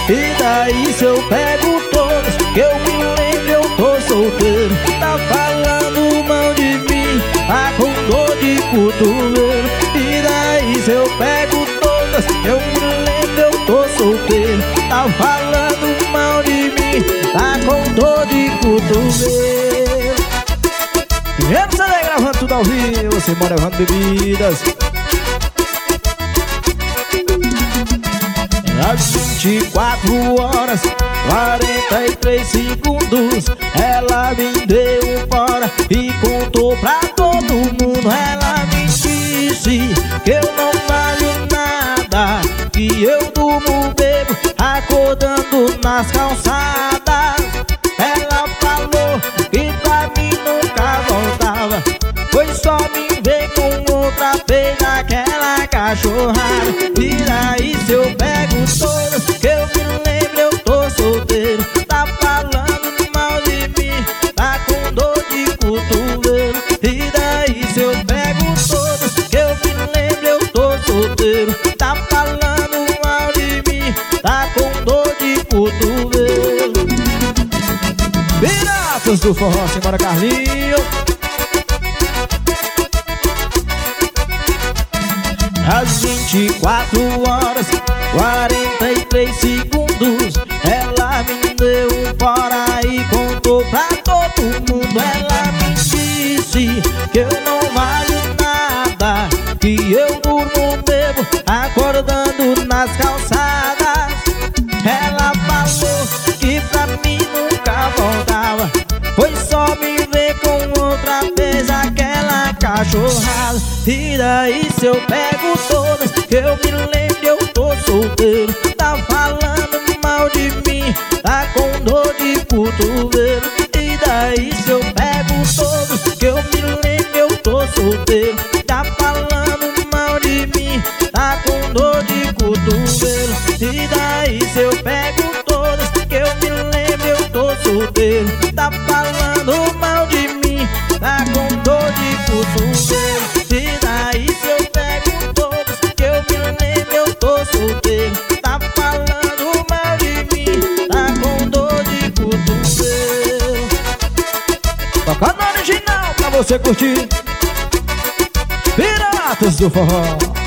E daí se eu pego todas, que eu me lembro eu tô solteiro. Tá falando mal de mim, tá com dor de cotovelo. E daí se eu pego todas, eu me lembro eu tô solteiro. Tá falando mal de mim, tá com dor de cotovelo. Viemos ali gravando tudo ao vivo, você mora levando bebidas. Às 24 horas, 43 segundos, ela me deu fora e contou pra todo mundo. Ela me disse que eu não valho nada, que eu durmo bebo, acordando nas calçadas. Ela falou que pra mim nunca voltava, foi só me ver com outra vez aquela cachorrada. E daí se eu pego todas, que eu me lembro eu tô solteiro. Tá falando mal de mim, tá com dor de cotovelo. E daí se eu pego todas, que eu me lembro eu tô solteiro. Tá falando mal de mim, tá com dor de cotovelo. Piratas do Forró, simbora Carlinho. Às 24 horas, 43 segundos, ela me deu fora e contou pra todo mundo. Ela me disse que eu não valho nada, que eu durmo bebo, acordando nas calçadas. Ela falou que pra mim nunca voltava, foi só me ver com outra vez aquela cachorrada. E daí se eu pego todas, que eu me lembro eu tô solteiro. Tá falando mal de mim, tá com dor de cotovelo. E daí se eu pego todas, que eu me lembro eu tô solteiro. Tá falando mal de mim, tá com dor de cotovelo. E daí se eu pego todas, que eu me lembro eu tô solteiro. Tá falando mal de mim, tá com dor de cotovelo. E daí se eu pego todas, que eu me lembro eu tô solteiro. Tá falando mal de mim, tá com dor de cotovelo. Tocando no original pra você curtir. Piratas do Forró.